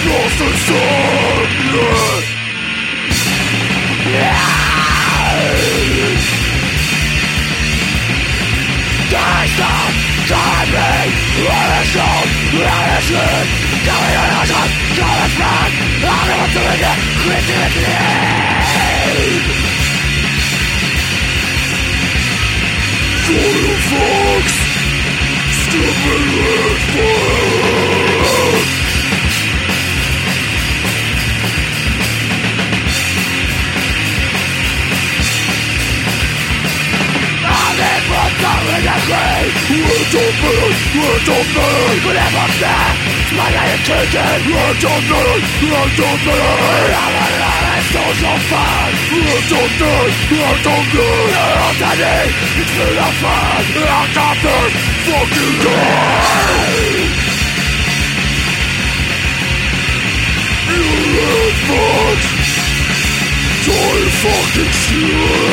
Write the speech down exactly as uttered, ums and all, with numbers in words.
lost in sadness. There's no timing, there's no medicine. Coming on us, coming back. I'm never doing it, creativity. Soil fox, stupid red fire. Coming at me, we're jumping, we're jumping. Could ever stand, my attention. We're jumping, we're jumping. I'm alive, so so fun. We're jumping, we're jumping. You're all standing, it's full of fun. I'm jumping, fucking die. You red fox, joy fucking shit.